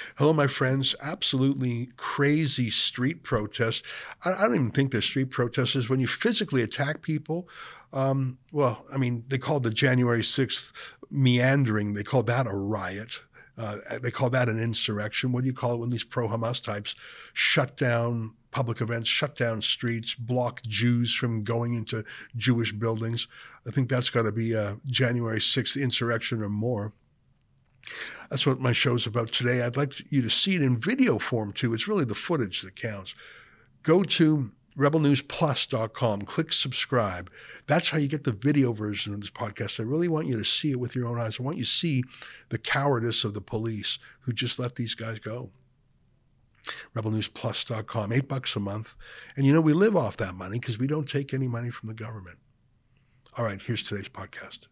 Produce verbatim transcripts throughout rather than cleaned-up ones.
Hello, my friends. Absolutely crazy street protests. I, I don't even think they're street protests. When you physically attack people, um, well, I mean, they called the January sixth meandering, they called that a riot. Uh, they call that an insurrection. What do you call it when these pro-Hamas types shut down public events, shut down streets, block Jews from going into Jewish buildings? I think that's got to be a January sixth insurrection or more. That's what my show's about today. I'd like you to see it in video form too. It's really the footage that counts. Go to rebel news plus dot com, click subscribe. That's how you get the video version of this podcast. I really want you to see it with your own eyes. I want you to see the cowardice of the police who just let these guys go. rebel news plus dot com, eight bucks a month. And you know, we live off that money because we don't take any money from the government. All right, here's today's podcast.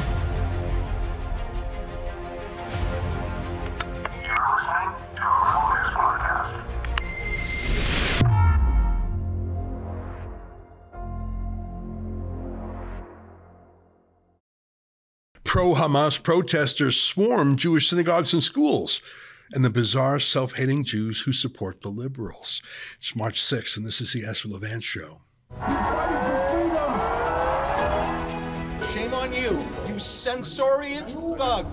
Pro-Hamas protesters swarm Jewish synagogues and schools, and the bizarre self-hating Jews who support the liberals. It's March sixth, and this is the Ezra Levant Show. Shame on you, you censorious thug.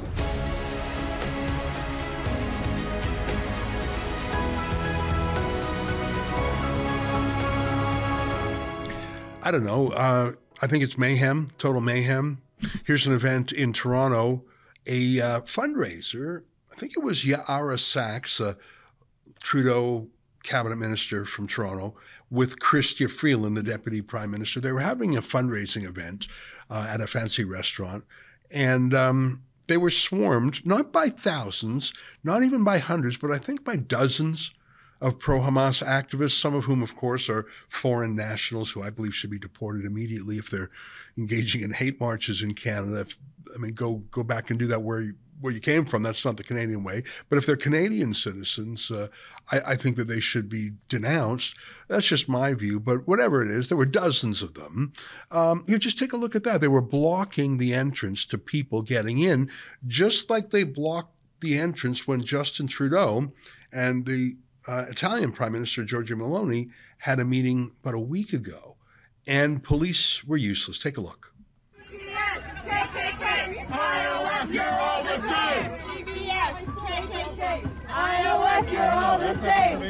I don't know. Uh, I think it's mayhem, total mayhem. Here's an event in Toronto, a uh, fundraiser. I think it was Yara Sachs, a Trudeau cabinet minister from Toronto, with Chrystia Freeland, the deputy prime minister. They were having a fundraising event uh, at a fancy restaurant, and um, they were swarmed, not by thousands, not even by hundreds, but I think by dozens of pro-Hamas activists, some of whom, of course, are foreign nationals who I believe should be deported immediately if they're engaging in hate marches in Canada. If, I mean, go go back and do that where you, where you came from. That's not the Canadian way. But if they're Canadian citizens, uh, I, I think that they should be denounced. That's just my view. But whatever it is, there were dozens of them. Um, you know, just take a look at that. They were blocking the entrance to people getting in, just like they blocked the entrance when Justin Trudeau and the Uh, Italian Prime Minister Giorgia Meloni had a meeting about a week ago, and police were useless. Take a look. Yes, K K K, I O S, you're all the same. Yes, K K K, I O S, you're all the same.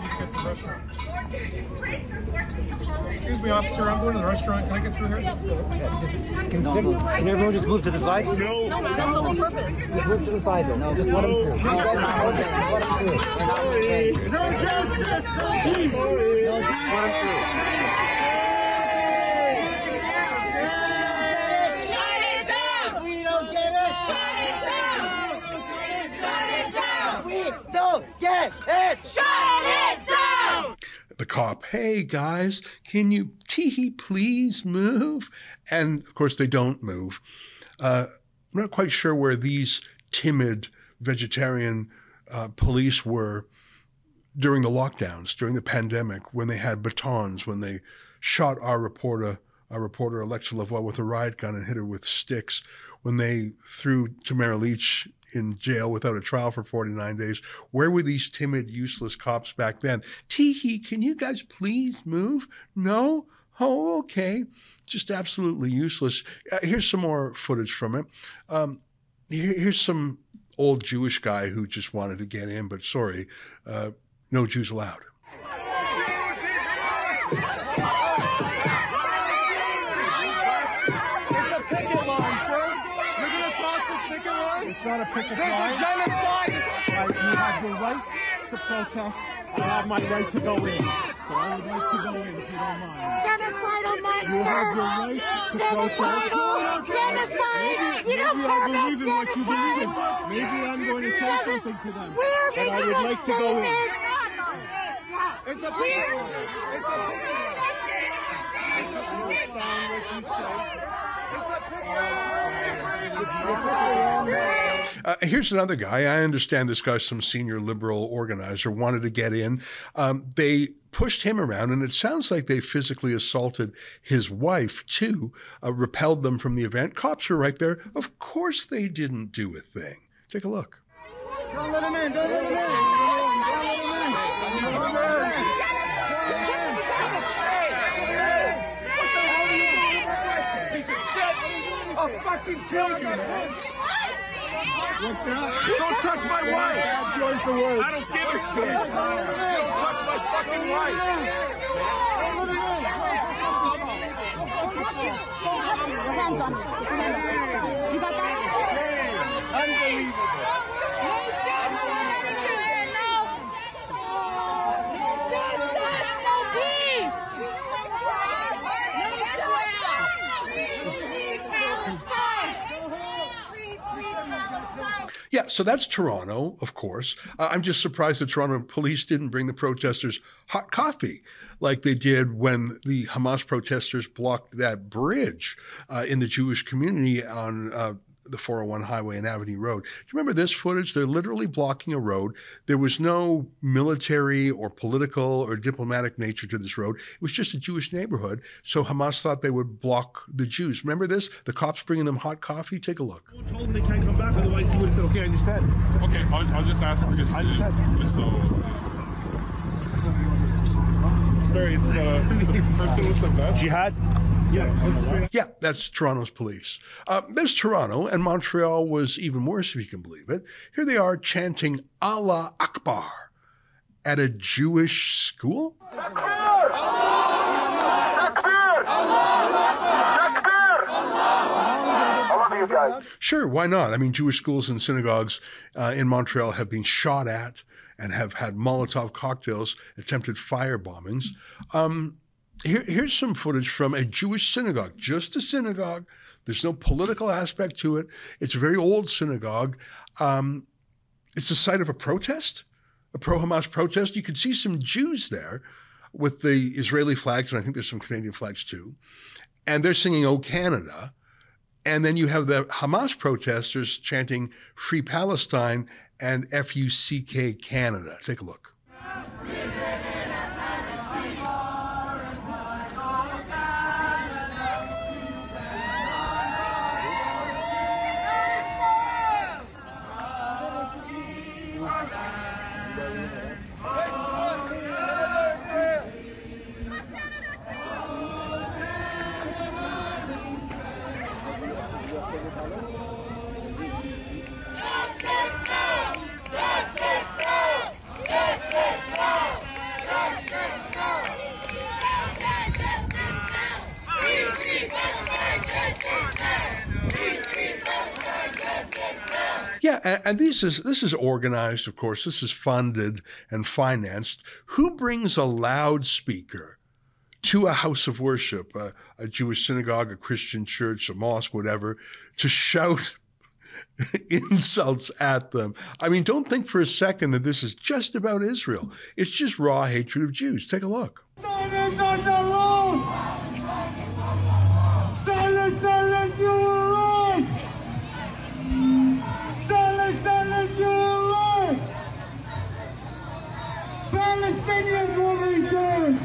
Excuse me, officer, I'm going to the restaurant. Can I get through here? Yeah, just, can, some, can everyone just move to the side? No. No, man, that's the whole purpose. Just move to the side, though. No, just let them through. No, you guys are okay. Just let them through. Okay. No justice, no peace. No, just let them through. Shut it down! We don't get it! Shut it down! Shut it down! We don't get it! Shut it down! The cop, hey guys, can you tee please move? And of course they don't move. Uh, I'm not quite sure where these timid vegetarian uh, police were during the lockdowns, during the pandemic, when they had batons, when they shot our reporter, our reporter Alexa Lavoie with a riot gun and hit her with sticks, when they threw Tamara Leach in jail without a trial for forty-nine days. Where were these timid, useless cops back then? Tee-hee, can you guys please move? No? Oh, okay. Just absolutely useless. Uh, here's some more footage from it. Um, here, here's some old Jewish guy who just wanted to get in, but sorry, uh, no Jews allowed. It's not a picket There's line. a genocide! Right, you have your right to protest. I have my right to go in. So I would like to go in if you don't mind. Genocidal monster! You have your right to protest. Genocidal! Genocide! You don't Maybe care I about believe in what you believe in. genocide! Maybe I'm going to say something to them. We're But I making would a like to go in. statement! It's a picket line! It's a picket line! It's a picket line! Uh, here's another guy. I understand this guy's some senior liberal organizer, wanted to get in. Um, they pushed him around, and it sounds like they physically assaulted his wife, too, uh, repelled them from the event. Cops were right there. Of course they didn't do a thing. Take a look. Don't let him in! Don't let him in! fucking kill you, man. What's that? Don't touch my wife. Bad choice of words. I don't give a shit. Don't touch my fucking wife. Don't touch me. Your hands on me. Put your hands on me. You got that? Unbelievable. Yeah, so that's Toronto, of course. Uh, I'm just surprised the Toronto police didn't bring the protesters hot coffee like they did when the Hamas protesters blocked that bridge uh, in the Jewish community on uh, the four oh one highway and Avenue Road. Do you remember this footage? They're literally blocking a road. There was no military or political or diplomatic nature to this road. It was just a Jewish neighborhood. So Hamas thought they would block the Jews. Remember this? The cops bringing them hot coffee? Take a look. Told them they can't come back, otherwise he would have said, okay, I understand. Okay, I'll, I'll just ask, just, I understand. just so... Sorry, it's uh, the person with the vest. Jihad? Yeah. Yeah, that's Toronto's police. Uh, there's Toronto, and Montreal was even worse, if you can believe it. Here they are chanting Allah Akbar at a Jewish school. Sure, why not? I mean, Jewish schools and synagogues uh, in Montreal have been shot at and have had Molotov cocktails, attempted fire bombings. Um, here, here's some footage from a Jewish synagogue, just a synagogue. There's no political aspect to it. It's a very old synagogue. Um, it's the site of a protest, a pro-Hamas protest. You could see some Jews there with the Israeli flags, and I think there's some Canadian flags too. And they're singing "O Canada." And then you have the Hamas protesters chanting Free Palestine and F U C K Canada. Take a look. Yeah, and, and this is this is organized, of course. This is funded and financed. Who brings a loudspeaker to a house of worship, a, a Jewish synagogue, a Christian church, a mosque, whatever, to shout insults at them? I mean, don't think for a second that this is just about Israel. It's just raw hatred of Jews. Take a look. Silence on the road! Silence, silence, you were right! Silence, silence, you were right! Palestinians will return!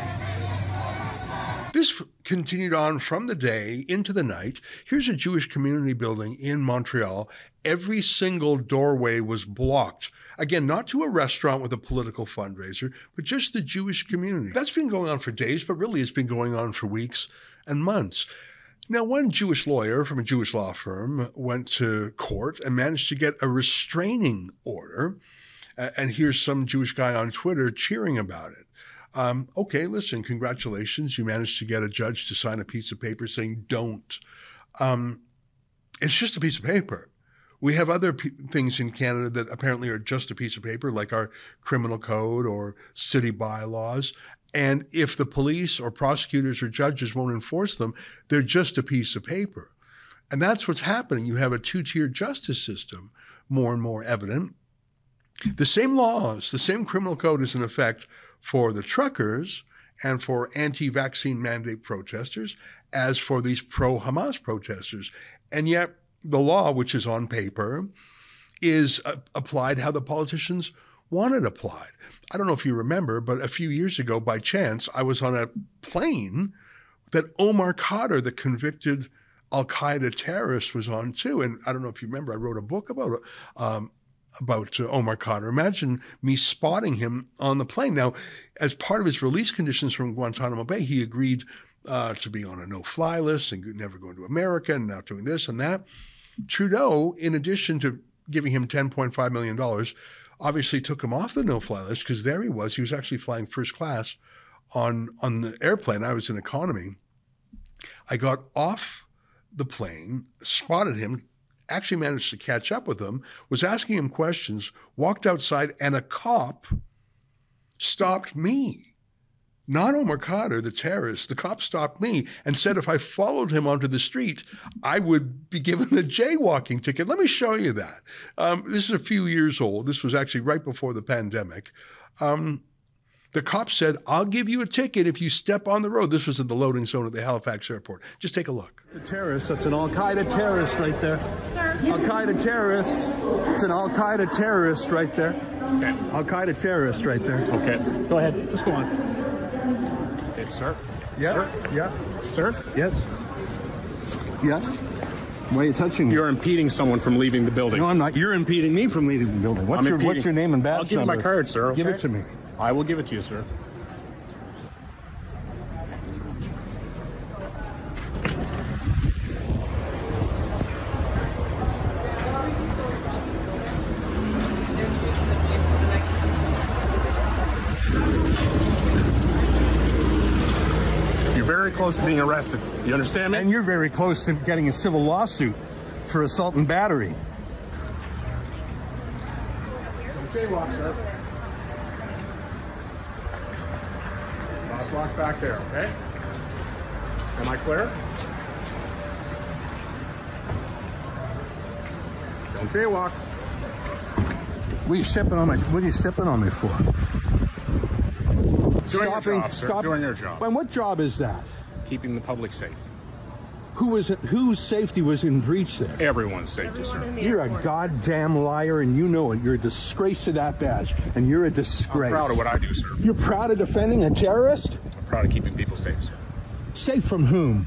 This continued on from the day into the night. Here's a Jewish community building in Montreal. Every single doorway was blocked. Again, not to a restaurant with a political fundraiser, but just the Jewish community. That's been going on for days, but really it's been going on for weeks and months. Now, one Jewish lawyer from a Jewish law firm went to court and managed to get a restraining order. And here's some Jewish guy on Twitter cheering about it. Um, okay, listen, congratulations. You managed to get a judge to sign a piece of paper saying don't. Um, it's just a piece of paper. We have other p- things in Canada that apparently are just a piece of paper, like our criminal code or city bylaws. And if the police or prosecutors or judges won't enforce them, they're just a piece of paper. And that's what's happening. You have a two-tier justice system, more and more evident. The same laws, the same criminal code is in effect for the truckers and for anti-vaccine mandate protesters as for these pro-Hamas protesters. And yet the law, which is on paper, is uh, applied how the politicians want it applied. I don't know if you remember, but a few years ago, by chance, I was on a plane that Omar Khadr, the convicted Al-Qaeda terrorist, was on too. And I don't know if you remember, I wrote a book about it. Um, about uh, Omar Khadr. Imagine me spotting him on the plane. Now, as part of his release conditions from Guantanamo Bay, he agreed uh, to be on a no-fly list and never going to America and now doing this and that. Trudeau, in addition to giving him ten point five million dollars, obviously took him off the no-fly list because there he was. He was actually flying first class on, on the airplane. I was in economy. I got off the plane, spotted him, actually managed to catch up with him, was asking him questions, walked outside, and a cop stopped me. Not Omar Khadr, the terrorist. The cop stopped me and said if I followed him onto the street, I would be given a jaywalking ticket. Let me show you that. Um, this is a few years old. This was actually right before the pandemic. Um, the cop said, I'll give you a ticket if you step on the road. This was in the loading zone at the Halifax airport. Just take a look. It's a terrorist. That's an Al-Qaeda terrorist right there. Al-Qaeda terrorist. It's an Al-Qaeda terrorist right there. Okay. Al-Qaeda terrorist right there. Okay. Go ahead. Just go on. Okay, sir. Yeah. Sir. Yeah. Sir? Yes. Yeah. Why are you touching me? You're impeding someone from leaving the building. No, I'm not. You're impeding me from leaving the building. What's I'm your impeding. What's your name and badge I'll give number? you my card, sir. Give okay? it to me. I will give it to you, sir. You're very close to being arrested. You understand me? And you're very close to getting a civil lawsuit for assault and battery. Jaywalk, sir. Crosswalk's back there, okay? Am I clear? Don't jaywalk. What are you stepping on my? What are you stepping on me for? Doing your job, sir. Doing your job. And what job is that? Keeping the public safe. Who was it? Whose safety was in breach there? Everyone's safety, sir. You're a goddamn liar, and you know it. You're a disgrace to that badge, and you're a disgrace. I'm proud of what I do, sir. You're proud of defending a terrorist? I'm proud of keeping people safe, sir. Safe from whom?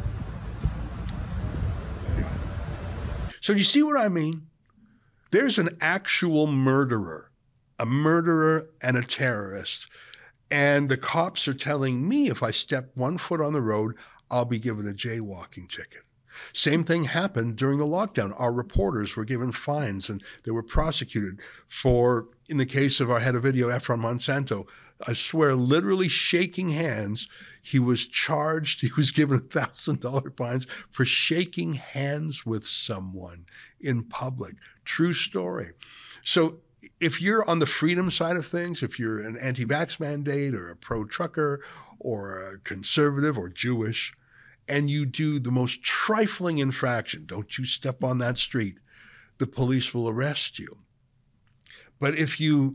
So you see what I mean? There's an actual murderer, a murderer and a terrorist. And the cops are telling me if I step one foot on the road, I'll be given a jaywalking ticket. Same thing happened during the lockdown. Our reporters were given fines and they were prosecuted for, in the case of our head of video, Efron Monsanto, I swear, literally shaking hands. He was charged. He was given one thousand dollars fines for shaking hands with someone in public. True story. So if you're on the freedom side of things, if you're an anti-vax mandate or a pro-trucker or a conservative or Jewish, and you do the most trifling infraction, don't you step on that street, the police will arrest you. But if you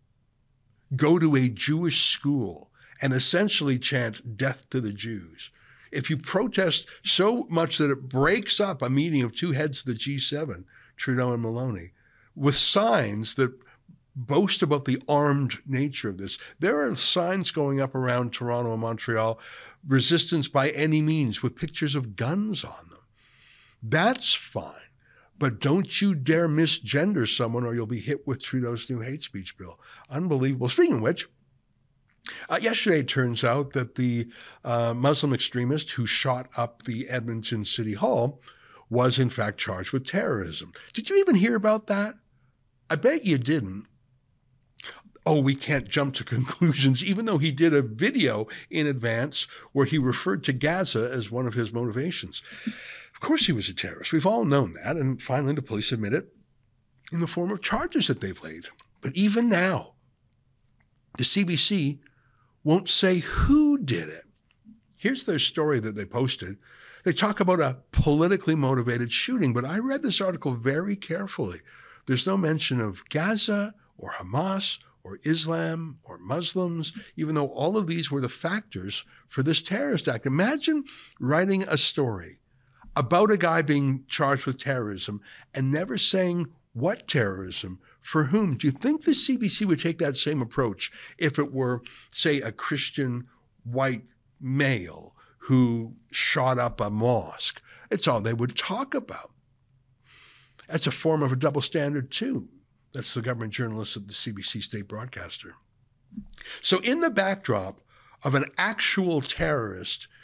go to a Jewish school and essentially chant death to the Jews, if you protest so much that it breaks up a meeting of two heads of the G seven, Trudeau and Maloney, with signs that boast about the armed nature of this. There are signs going up around Toronto and Montreal, resistance by any means, with pictures of guns on them. That's fine. But don't you dare misgender someone or you'll be hit with Trudeau's new hate speech bill. Unbelievable. Speaking of which, uh, yesterday it turns out that the uh, Muslim extremist who shot up the Edmonton City Hall was in fact charged with terrorism. Did you even hear about that? I bet you didn't. Oh, we can't jump to conclusions, even though he did a video in advance where he referred to Gaza as one of his motivations. Of course he was a terrorist. We've all known that. And finally, the police admit it in the form of charges that they've laid. But even now, the C B C won't say who did it. Here's their story that they posted. They talk about a politically motivated shooting, but I read this article very carefully. There's no mention of Gaza or Hamas or Islam or Muslims, even though all of these were the factors for this terrorist act. Imagine writing a story about a guy being charged with terrorism and never saying what terrorism, for whom. Do you think the C B C would take that same approach if it were, say, a Christian white male who shot up a mosque? It's all they would talk about. That's a form of a double standard, too. That's the government journalist at the C B C state broadcaster. So in the backdrop of an actual terrorist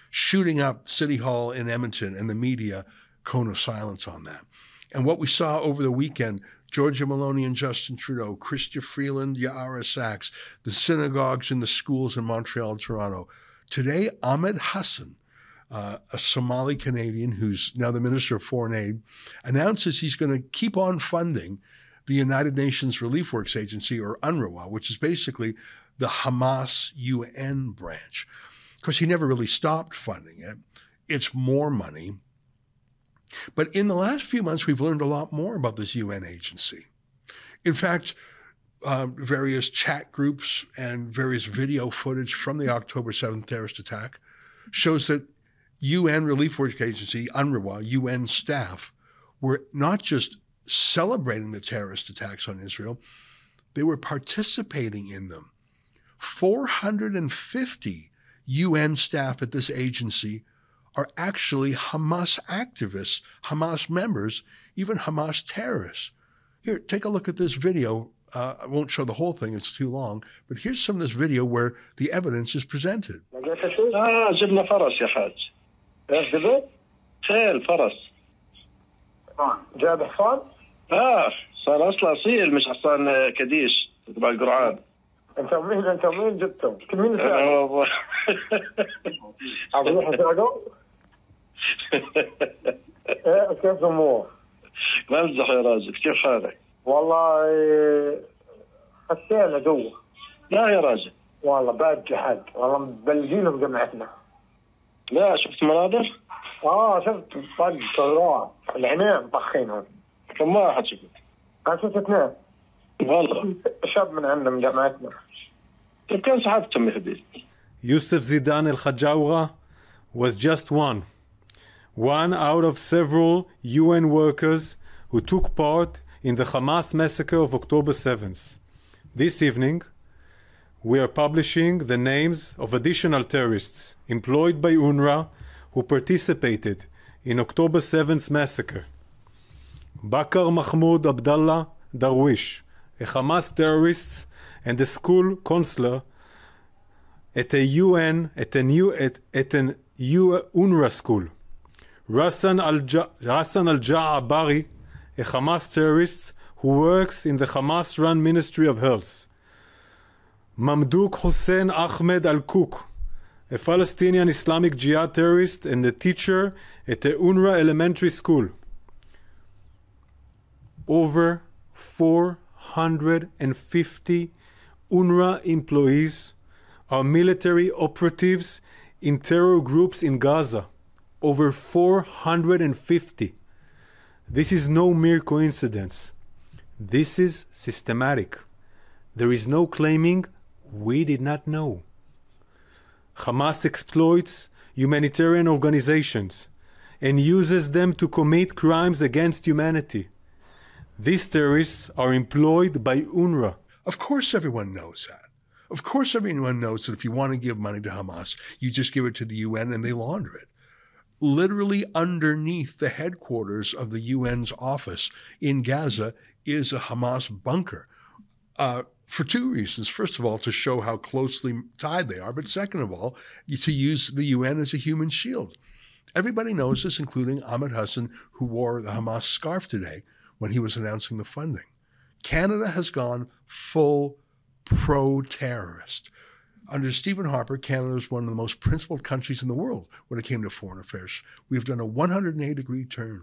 shooting up City Hall in Edmonton, and the media, cone of silence on that. And what we saw over the weekend, Georgia Maloney and Justin Trudeau, Chrystia Freeland, Ya'ara Sachs, the synagogues and the schools in Montreal and Toronto. Today, Ahmed Hassan, uh, a Somali Canadian who's now the Minister of Foreign Aid, announces he's going to keep on funding the United Nations Relief Works Agency, or UNRWA, which is basically the Hamas U N branch. Because he never really stopped funding it. It's more money. But in the last few months, we've learned a lot more about this U N agency. In fact, uh, various chat groups and various video footage from the October seventh terrorist attack shows that U N Relief Works Agency, UNRWA, U N staff were not just celebrating the terrorist attacks on Israel, they were participating in them. four hundred fifty U N staff at this agency are actually Hamas activists, Hamas members, even Hamas terrorists. Here, take a look at this video. Uh, I won't show the whole thing, it's too long, but here's some of this video where the evidence is presented. آه جبنا فرس يا حاج. ايش جبت؟ خيل فرس. جاب حصان؟ اه صار اصلا اصيل مش حصان كديش تبع القرعان. انت مين انت مين جبتهم؟ مين انا ساعدوا؟ والله عبد الله ساعدوا؟ ايه كيف امور؟ ممزح يا راجل كيف حالك؟ والله حسينا جوا. لا يا راجل والله بعد جحد والله مبلجينه بجمعتنا. لا شفت مناظر؟ اه شفت طق طيران العينين طخينهم. كم واحد شفت؟ انا شفت اثنين. والله شاب من عندنا من جمعتنا. كيف كان صاحبتهم يا حبيبي؟ Yusuf Zidan el-Khajawra was just one. One out of several U N workers who took part in the Hamas massacre of October seventh. This evening, we are publishing the names of additional terrorists employed by UNRWA who participated in October seventh massacre. Bakar Mahmoud Abdallah Darwish, a Hamas terrorist and a school counselor at a U N, at a new, at, at an U UNRWA school. Rassan al-Ja'abari, a Hamas terrorist who works in the Hamas-run Ministry of Health. Mamdouk Hossein Ahmed Al-Kouk, a Palestinian Islamic Jihad terrorist and a teacher at a UNRWA elementary school. Over four hundred fifty UNRWA employees are military operatives in terror groups in Gaza. Over four hundred fifty. This is no mere coincidence. This is systematic. There is no claiming we did not know. Hamas exploits humanitarian organizations and uses them to commit crimes against humanity. These terrorists are employed by UNRWA. Of course everyone knows that. Of course everyone knows that if you want to give money to Hamas, you just give it to the U N and they launder it. Literally underneath the headquarters of the U N's office in Gaza is a Hamas bunker. Uh, for two reasons. First of all, to show how closely tied they are, but second of all, to use the U N as a human shield. Everybody knows this, including Ahmed Hassan, who wore the Hamas scarf today when he was announcing the funding. Canada has gone full pro-terrorist. Under Stephen Harper, Canada is one of the most principled countries in the world when it came to foreign affairs. We've done a one hundred eighty degree turn.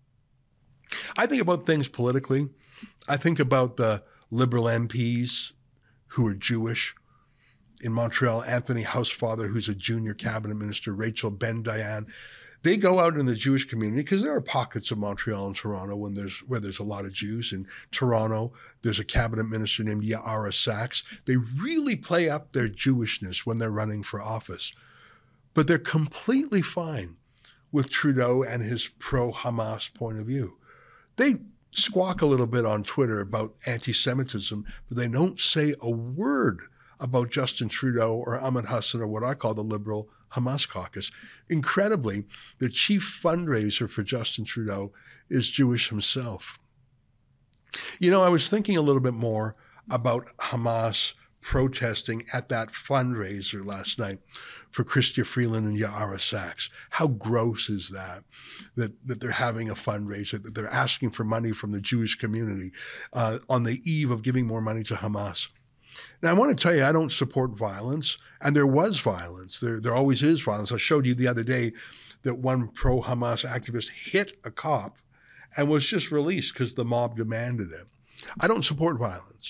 I think about things politically. I think about the Liberal M Ps who are Jewish. In Montreal, Anthony Housefather, who's a junior cabinet minister, Rachel Ben-Dayan. They go out in the Jewish community because there are pockets of Montreal and Toronto when there's, where there's a lot of Jews. In Toronto, there's a cabinet minister named Ya'ara Sachs. They really play up their Jewishness when they're running for office. But they're completely fine with Trudeau and his pro-Hamas point of view. They squawk a little bit on Twitter about anti-Semitism, but they don't say a word about Justin Trudeau or Ahmed Hassan or what I call the Liberal Hamas caucus. Incredibly, the chief fundraiser for Justin Trudeau is Jewish himself. You know, I was thinking a little bit more about Hamas protesting at that fundraiser last night for Chrystia Freeland and Yara Sachs. How gross is that, that, that they're having a fundraiser, that they're asking for money from the Jewish community uh, on the eve of giving more money to Hamas. Now, I want to tell you, I don't support violence, and there was violence. There, there always is violence. I showed you the other day that one pro-Hamas activist hit a cop and was just released because the mob demanded it. I don't support violence.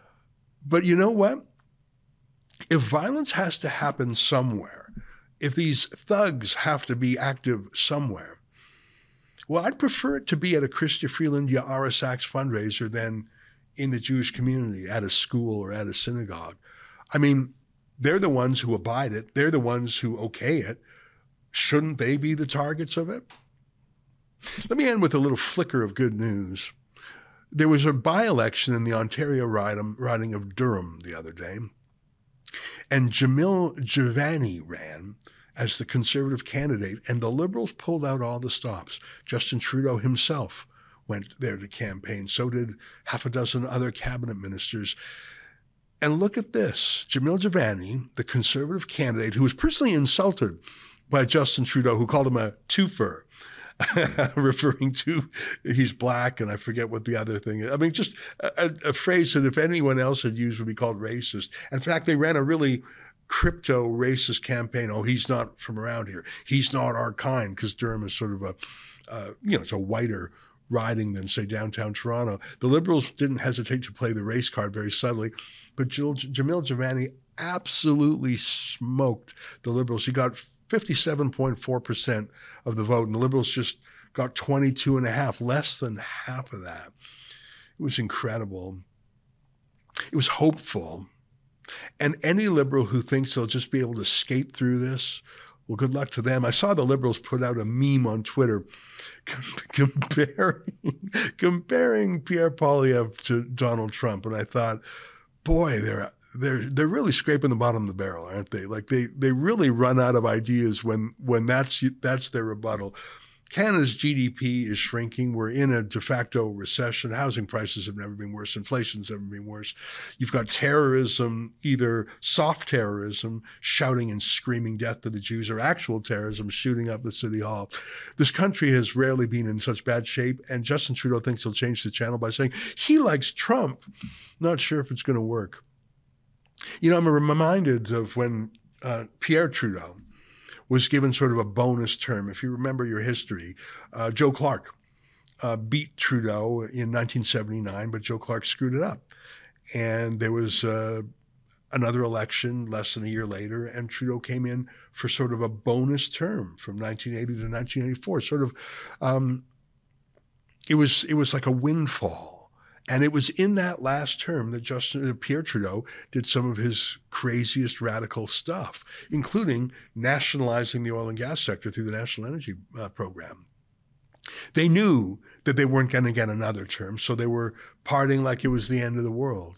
But you know what? If violence has to happen somewhere, if these thugs have to be active somewhere, well, I'd prefer it to be at a Chrystia Freeland, Yara Sachs fundraiser than in the Jewish community, at a school or at a synagogue. I mean, they're the ones who abide it. They're the ones who okay it. Shouldn't they be the targets of it? Let me end with a little flicker of good news. There was a by-election in the Ontario riding of Durham the other day, and Jamil Javani ran as the Conservative candidate, and the Liberals pulled out all the stops. Justin Trudeau himself went there to campaign. So did half a dozen other cabinet ministers. And look at this. Jamil Javani, the Conservative candidate, who was personally insulted by Justin Trudeau, who called him a twofer, referring to he's black, and I forget what the other thing is. I mean, just a, a phrase that if anyone else had used would be called racist. In fact, they ran a really crypto racist campaign. Oh, he's not from around here. He's not our kind, because Durham is sort of a, uh, you know, it's a whiter riding than, say, downtown Toronto. The Liberals didn't hesitate to play the race card very subtly, but Jill, Jamil Javani absolutely smoked the Liberals. He got fifty-seven point four percent of the vote, and the Liberals just got twenty-two and a half, less than half of that. It was incredible. It was hopeful. And any Liberal who thinks they'll just be able to skate through this, well, good luck to them. I saw the Liberals put out a meme on Twitter comparing, comparing Pierre Poilievre to Donald Trump. And I thought, boy, they're they're they're really scraping the bottom of the barrel, aren't they? Like they they really run out of ideas when when that's that's their rebuttal. Canada's G D P is shrinking. We're in a de facto recession. Housing prices have never been worse. Inflation's never been worse. You've got terrorism, either soft terrorism, shouting and screaming death to the Jews, or actual terrorism, shooting up the city hall. This country has rarely been in such bad shape, and Justin Trudeau thinks he'll change the channel by saying he likes Trump. Not sure if it's going to work. You know, I'm reminded of when uh, Pierre Trudeau was given sort of a bonus term. If you remember your history, uh, Joe Clark uh, beat Trudeau in nineteen seventy-nine, but Joe Clark screwed it up. And there was uh, another election less than a year later, and Trudeau came in for sort of a bonus term from nineteen eighty to nineteen eighty-four. Sort of, um, it was it was like a windfall. And it was in that last term that Justin, uh, Pierre Trudeau did some of his craziest radical stuff, including nationalizing the oil and gas sector through the National Energy uh, Program. They knew that they weren't going to get another term, so they were partying like it was the end of the world.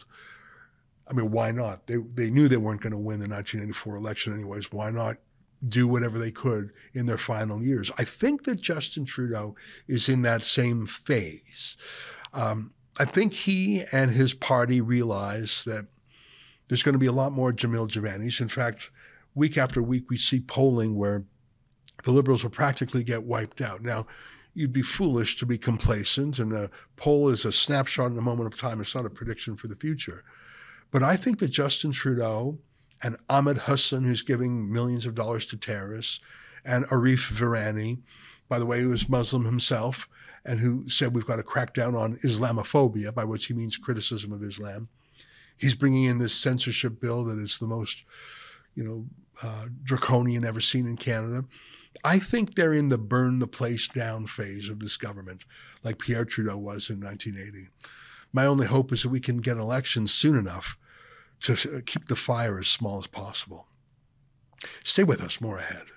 I mean, why not? They they knew they weren't going to win the nineteen eighty-four election anyways. Why not do whatever they could in their final years? I think that Justin Trudeau is in that same phase. Um, I think he and his party realize that there's going to be a lot more Jamil Javanis. In fact, week after week, we see polling where the Liberals will practically get wiped out. Now, you'd be foolish to be complacent, and a poll is a snapshot in a moment of time. It's not a prediction for the future. But I think that Justin Trudeau and Ahmed Hassan, who's giving millions of dollars to terrorists, and Arif Virani, by the way, who is Muslim himself, and who said we've got to crack down on Islamophobia, by which he means criticism of Islam. He's bringing in this censorship bill that is the most, you know, uh, draconian ever seen in Canada. I think they're in the burn the place down phase of this government, like Pierre Trudeau was in nineteen eighty. My only hope is that we can get elections soon enough to keep the fire as small as possible. Stay with us, more ahead.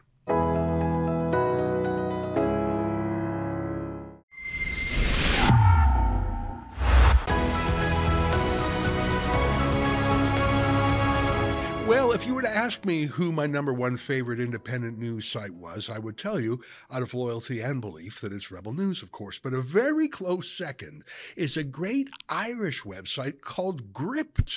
Well, if you were to ask me who my number one favorite independent news site was, I would tell you, out of loyalty and belief, that it's Rebel News, of course. But a very close second is a great Irish website called Gript.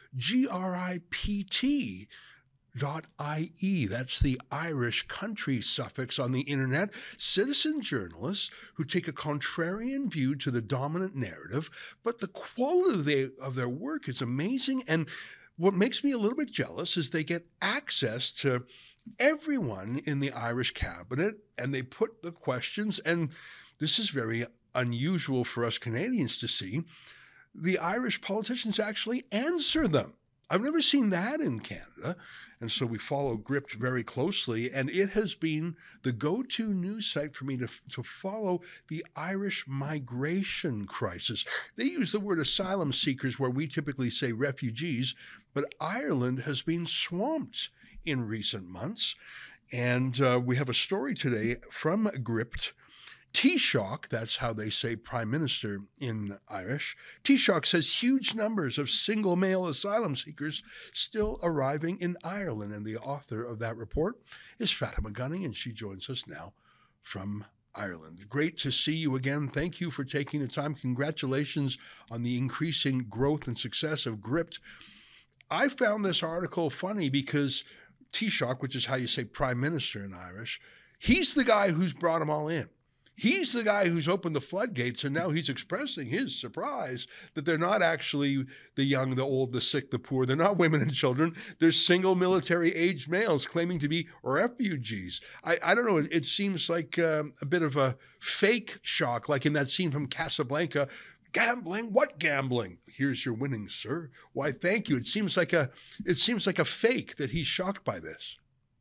G R I P T dot I E. That's the Irish country suffix on the internet. Citizen journalists who take a contrarian view to the dominant narrative, but the quality of their work is amazing. And what makes me a little bit jealous is they get access to everyone in the Irish cabinet, and they put the questions, and this is very unusual for us Canadians to see, the Irish politicians actually answer them. I've never seen that in Canada. And so we follow Gript very closely, and it has been the go-to news site for me to, to follow the Irish migration crisis. They use the word asylum seekers where we typically say refugees, but Ireland has been swamped in recent months. And uh, we have a story today from Gript. Taoiseach, that's how they say prime minister in Irish, Taoiseach says huge numbers of single male asylum seekers still arriving in Ireland. And the author of that report is Fatima Gunning, and she joins us now from Ireland. Great to see you again. Thank you for taking the time. Congratulations on the increasing growth and success of Gript. I found this article funny because Taoiseach, which is how you say prime minister in Irish, he's the guy who's brought them all in. He's the guy who's opened the floodgates, and now he's expressing his surprise that they're not actually the young, the old, the sick, the poor. They're not women and children. They're single military-aged males claiming to be refugees. I, I don't know. It, it seems like um, a bit of a fake shock, like in that scene from Casablanca. Gambling? What gambling? Here's your winnings, sir. Why, thank you. It seems like a, it seems like a fake that he's shocked by this.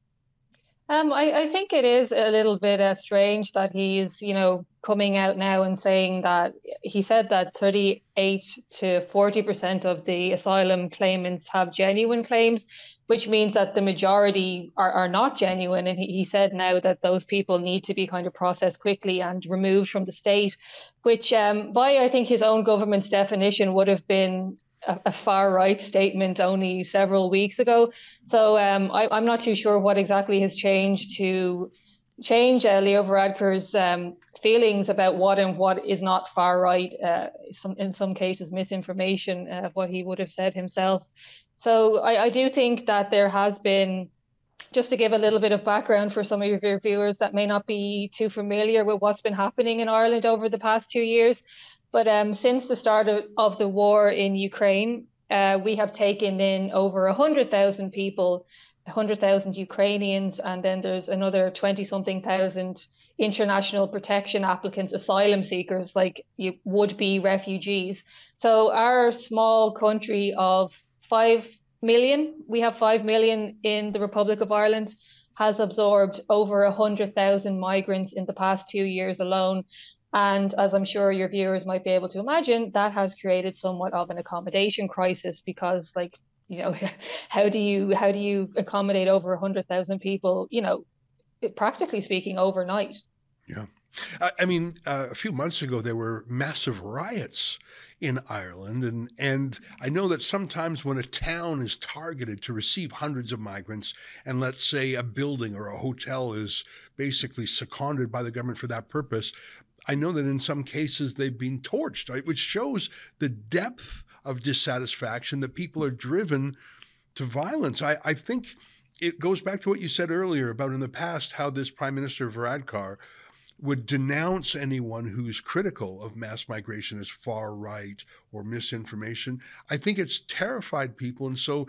Um, I, I think it is a little bit uh, strange that he's, you know, coming out now and saying that he said that thirty-eight to forty percent of the asylum claimants have genuine claims, which means that the majority are, are not genuine. And he, he said now that those people need to be kind of processed quickly and removed from the state, which um, by, I think, his own government's definition would have been a, a far right statement only several weeks ago. So um, I, I'm not too sure what exactly has changed to change uh, Leo Varadkar's um, feelings about what and what is not far right, uh, some, in some cases misinformation of uh, what he would have said himself. So I, I do think that there has been, just to give a little bit of background for some of your viewers that may not be too familiar with what's been happening in Ireland over the past two years, but um, since the start of, of the war in Ukraine, uh, we have taken in over one hundred thousand people, one hundred thousand Ukrainians, and then there's another twenty something thousand international protection applicants, asylum seekers, like you would be refugees. So our small country of five million, we have five million in the Republic of Ireland, has absorbed over one hundred thousand migrants in the past two years alone. And as I'm sure your viewers might be able to imagine, that has created somewhat of an accommodation crisis because, like, you know, how do you how do you accommodate over one hundred thousand people, you know, practically speaking, overnight? Yeah. I mean, uh, a few months ago, there were massive riots in Ireland. And, and I know that sometimes when a town is targeted to receive hundreds of migrants, and let's say a building or a hotel is basically seconded by the government for that purpose, I know that in some cases they've been torched, right? Which shows the depth of dissatisfaction that people are driven to violence. I, I think it goes back to what you said earlier about in the past, how this Prime Minister Varadkar would denounce anyone who's critical of mass migration as far right or misinformation. I think it's terrified people. And so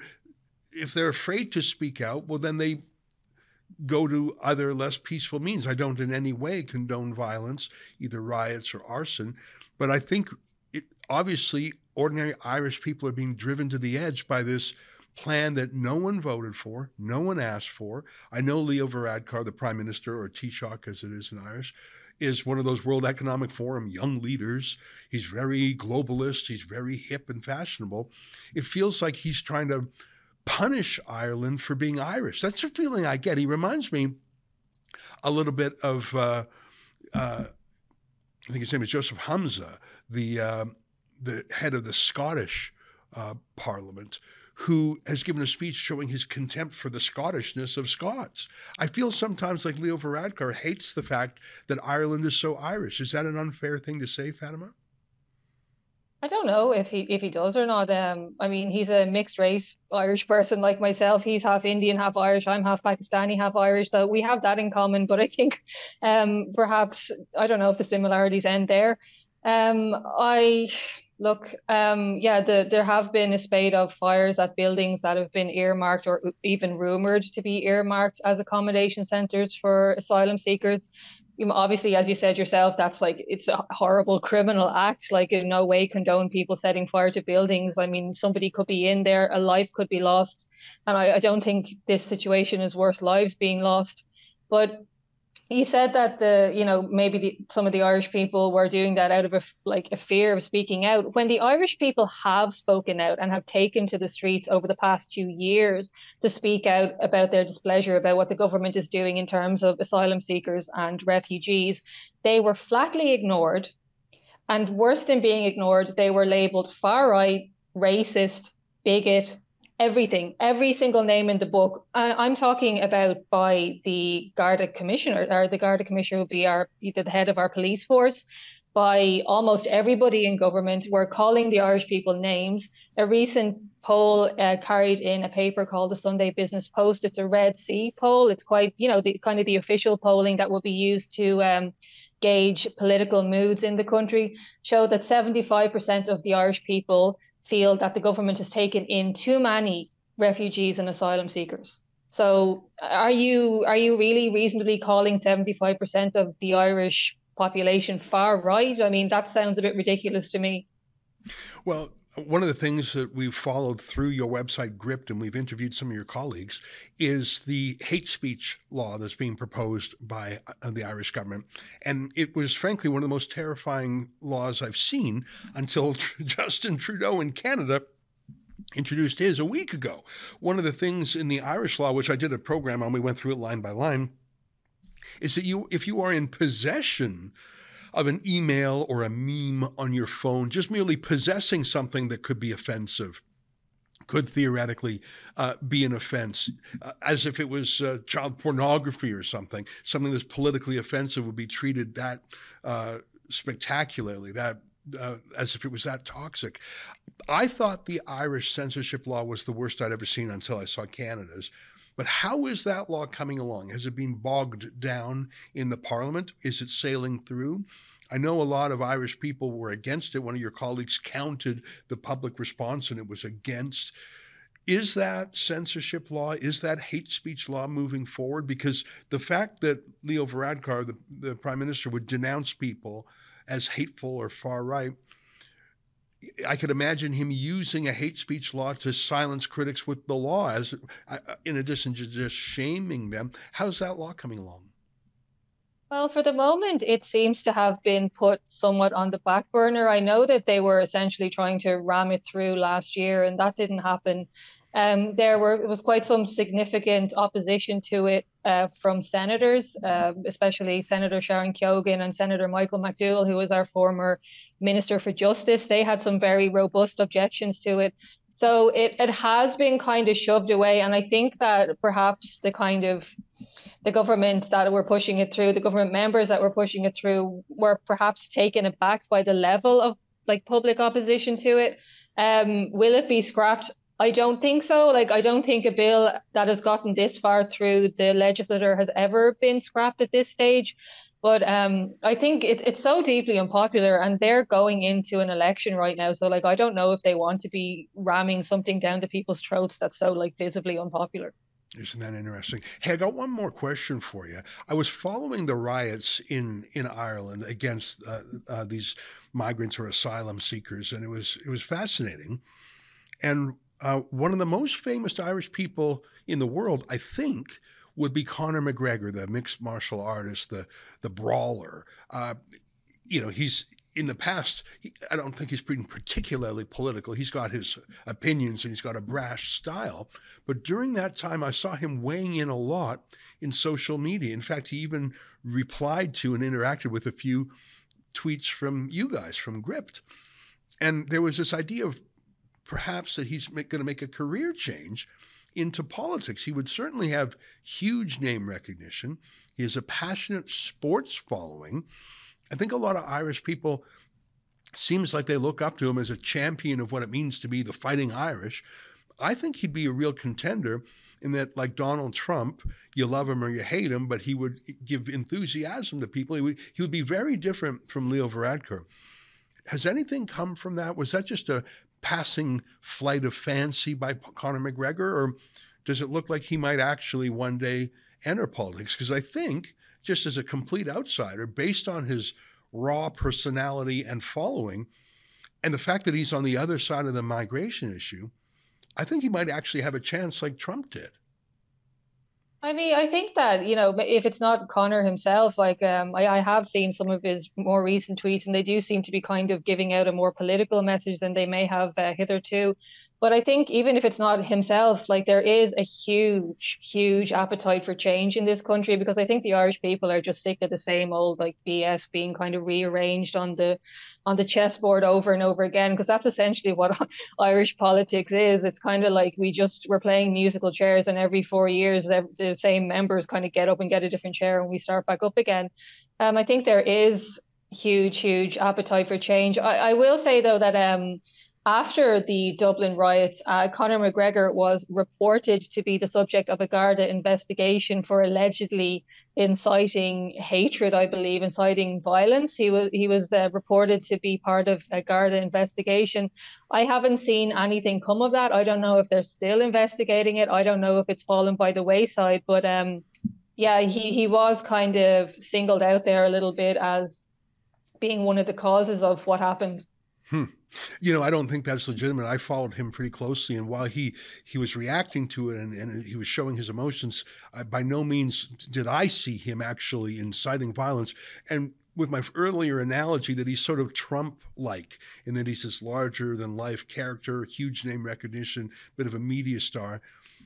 if they're afraid to speak out, well, then they go to other less peaceful means. I don't in any way condone violence, either riots or arson, but I think it, obviously ordinary Irish people are being driven to the edge by this plan that no one voted for, no one asked for. I know Leo Varadkar, the Prime Minister, or Taoiseach as it is in Irish, is one of those World Economic Forum young leaders. He's very globalist. He's very hip and fashionable. It feels like he's trying to punish Ireland for being Irish. That's the feeling I get. He reminds me a little bit of, uh, uh, I think his name is Joseph Humza, the, uh, the head of the Scottish uh, Parliament, who has given a speech showing his contempt for the Scottishness of Scots. I feel sometimes like Leo Varadkar hates the fact that Ireland is so Irish. Is that an unfair thing to say, Fatima? I don't know if he if he does or not. Um, I mean, he's a mixed race Irish person like myself. He's half Indian, half Irish. I'm half Pakistani, half Irish. So we have that in common. But I think, um, perhaps I don't know if the similarities end there. Um, I look, um, yeah, the, there have been a spate of fires at buildings that have been earmarked or even rumored to be earmarked as accommodation centres for asylum seekers. You know, obviously, as you said yourself, that's like it's a horrible criminal act. Like, in no way condone people setting fire to buildings. I mean, somebody could be in there, a life could be lost, and I, I don't think this situation is worth lives being lost. But you said that the, you know, maybe the, some of the Irish people were doing that out of a, like a fear of speaking out. When the Irish people have spoken out and have taken to the streets over the past two years to speak out about their displeasure about what the government is doing in terms of asylum seekers and refugees, they were flatly ignored. And worse than being ignored, they were labelled far right, racist, bigot, everything, every single name in the book. And I'm talking about by the Garda Commissioner, or the Garda Commissioner would be our either the head of our police force, by almost everybody in government. We're calling the Irish people names. A recent poll uh, carried in a paper called the Sunday Business Post. It's a Red C poll. It's quite, you know, the kind of the official polling that will be used to um, gauge political moods in the country. Showed that seventy-five percent of the Irish people feel that the government has taken in too many refugees and asylum seekers. So are you are you really reasonably calling seventy-five percent of the Irish population far right? I mean, that sounds a bit ridiculous to me. Well, one of the things that we've followed through your website, Gript, and we've interviewed some of your colleagues, is the hate speech law that's being proposed by the Irish government. And it was, frankly, one of the most terrifying laws I've seen until Justin Trudeau in Canada introduced his a week ago. One of the things in the Irish law, which I did a program on, we went through it line by line, is that you, if you are in possession of an email or a meme on your phone, just merely possessing something that could be offensive, could theoretically uh, be an offense, uh, as if it was uh, child pornography or something. Something that's politically offensive would be treated that uh, spectacularly, that uh, as if it was that toxic. I thought the Irish censorship law was the worst I'd ever seen until I saw Canada's. But how is that law coming along? Has it been bogged down in the Parliament? Is it sailing through? I know a lot of Irish people were against it. One of your colleagues counted the public response and it was against. Is that censorship law, is that hate speech law moving forward? Because the fact that Leo Varadkar, the, the Prime Minister, would denounce people as hateful or far right, I could imagine him using a hate speech law to silence critics with the law, as in addition to just shaming them. How's that law coming along? Well, for the moment, it seems to have been put somewhat on the back burner. I know that they were essentially trying to ram it through last year, and that didn't happen. Um, there were was quite some significant opposition to it uh, from senators, uh, especially Senator Sharon Keoghan and Senator Michael McDowell, who was our former Minister for Justice. They had some very robust objections to it. So it, it has been kind of shoved away. And I think that perhaps the kind of the government that were pushing it through, the government members that were pushing it through, were perhaps taken aback by the level of like public opposition to it. Um, will it be scrapped? I don't think so. Like, I don't think a bill that has gotten this far through the legislature has ever been scrapped at this stage. But um, I think it, it's so deeply unpopular, and they're going into an election right now. So, like, I don't know if they want to be ramming something down to people's throats that's so, like, visibly unpopular. Isn't that interesting? Hey, I got one more question for you. I was following the riots in, in Ireland against uh, uh, these migrants or asylum seekers, and it was it was fascinating. And uh, one of the most famous Irish people in the world, I think, would be Conor McGregor, the mixed martial artist, the the brawler. Uh, you know, he's in the past, he, I don't think he's been particularly political. He's got his opinions and he's got a brash style. But during that time, I saw him weighing in a lot in social media. In fact, he even replied to and interacted with a few tweets from you guys, from Gript. And there was this idea of perhaps that he's going to make a career change into politics. He would certainly have huge name recognition. He has a passionate sports following. I think a lot of Irish people seems like they look up to him as a champion of what it means to be the Fighting Irish. I think he'd be a real contender in that, like Donald Trump, you love him or you hate him, but he would give enthusiasm to people. He would, he would be very different from Leo Varadkar. Has anything come from that? Was that just a passing flight of fancy by Conor McGregor, or does it look like he might actually one day enter politics? Because I think, just as a complete outsider, based on his raw personality and following, and the fact that he's on the other side of the migration issue, I think he might actually have a chance like Trump did. I mean, I think that, you know, if it's not Conor himself, like um, I, I have seen some of his more recent tweets, and they do seem to be kind of giving out a more political message than they may have uh, hitherto. But I think even if it's not himself, like there is a huge, huge appetite for change in this country, because I think the Irish people are just sick of the same old like B S being kind of rearranged on the on the chessboard over and over again, because that's essentially what Irish politics is. It's kind of like we just we're playing musical chairs, and every four years the same members kind of get up and get a different chair, and we start back up again. Um, I think there is huge, huge appetite for change. I, I will say though that um. After the Dublin riots, uh, Conor McGregor was reported to be the subject of a Garda investigation for allegedly inciting hatred, I believe, inciting violence. He was he was uh, reported to be part of a Garda investigation. I haven't seen anything come of that. I don't know if they're still investigating it. I don't know if it's fallen by the wayside. But um, yeah, he, he was kind of singled out there a little bit as being one of the causes of what happened. Hmm. You know, I don't think that's legitimate. I followed him pretty closely, and while he he was reacting to it and, and he was showing his emotions, I, by no means did I see him actually inciting violence. And with my earlier analogy that he's sort of Trump-like, in that he's this larger-than-life character, huge name recognition, bit of a media star.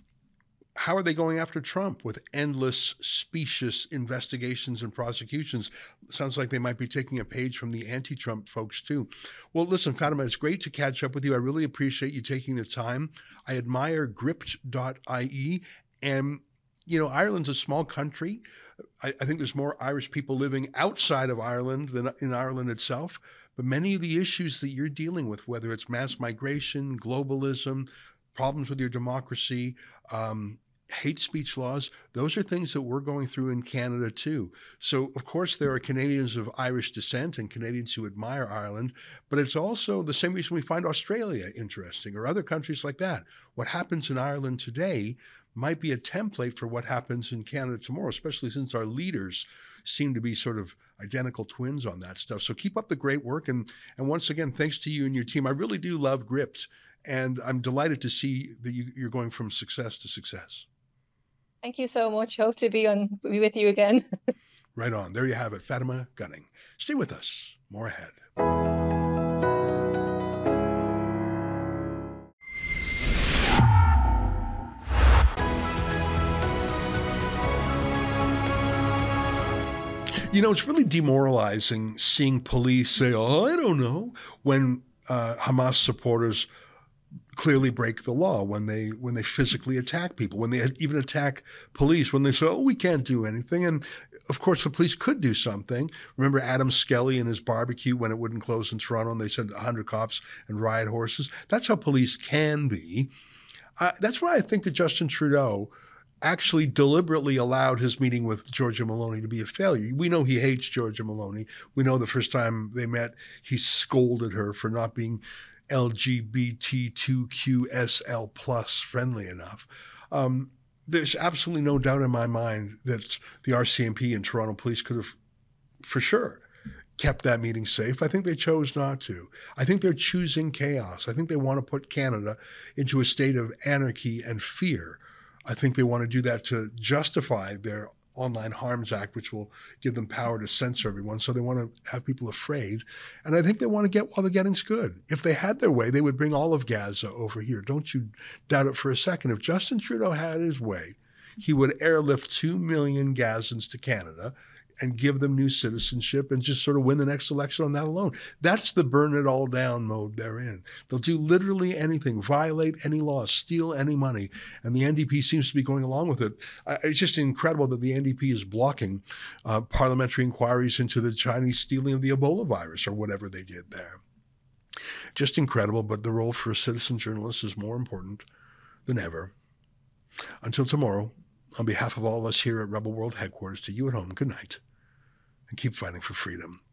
How are they going after Trump with endless, specious investigations and prosecutions? Sounds like they might be taking a page from the anti-Trump folks, too. Well, listen, Fatima, it's great to catch up with you. I really appreciate you taking the time. I admire gript dot I E. And, you know, Ireland's a small country. I, I think there's more Irish people living outside of Ireland than in Ireland itself. But many of the issues that you're dealing with, whether it's mass migration, globalism, problems with your democracy, um, hate speech laws, those are things that we're going through in Canada too. So, of course, there are Canadians of Irish descent and Canadians who admire Ireland, but it's also the same reason we find Australia interesting or other countries like that. What happens in Ireland today might be a template for what happens in Canada tomorrow, especially since our leaders seem to be sort of identical twins on that stuff. So keep up the great work. And, and once again, thanks to you and your team. I really do love Gript, and I'm delighted to see that you, you're going from success to success. Thank you so much. Hope to be on be with you again. Right on. There you have it. Fatima Gunning. Stay with us. More ahead. You know, it's really demoralizing seeing police say, oh, I don't know, when uh, Hamas supporters clearly break the law, when they when they physically attack people, when they even attack police, when they say, oh, we can't do anything. And of course, the police could do something. Remember Adam Skelly and his barbecue when it wouldn't close in Toronto, and they sent one hundred cops and riot horses. That's how police can be. Uh, that's why I think that Justin Trudeau actually deliberately allowed his meeting with Giorgia Meloni to be a failure. We know he hates Giorgia Meloni. We know the first time they met, he scolded her for not being L G B T two Q S L plus friendly enough. Um, there's absolutely no doubt in my mind that the R C M P and Toronto Police could have, for sure, kept that meeting safe. I think they chose not to. I think they're choosing chaos. I think they want to put Canada into a state of anarchy and fear. I think they want to do that to justify their Online Harms Act, which will give them power to censor everyone. So they want to have people afraid. And I think they want to get while the getting's good. If they had their way, they would bring all of Gaza over here. Don't you doubt it for a second. If Justin Trudeau had his way, he would airlift two million Gazans to Canada and give them new citizenship and just sort of win the next election on that alone. That's the burn it all down mode they're in. They'll do literally anything, violate any law, steal any money. And the N D P seems to be going along with it. Uh, it's just incredible that the N D P is blocking uh, parliamentary inquiries into the Chinese stealing of the Ebola virus or whatever they did there. Just incredible, but the role for a citizen journalist is more important than ever. Until tomorrow, on behalf of all of us here at Rebel World Headquarters, to you at home, good night, and keep fighting for freedom.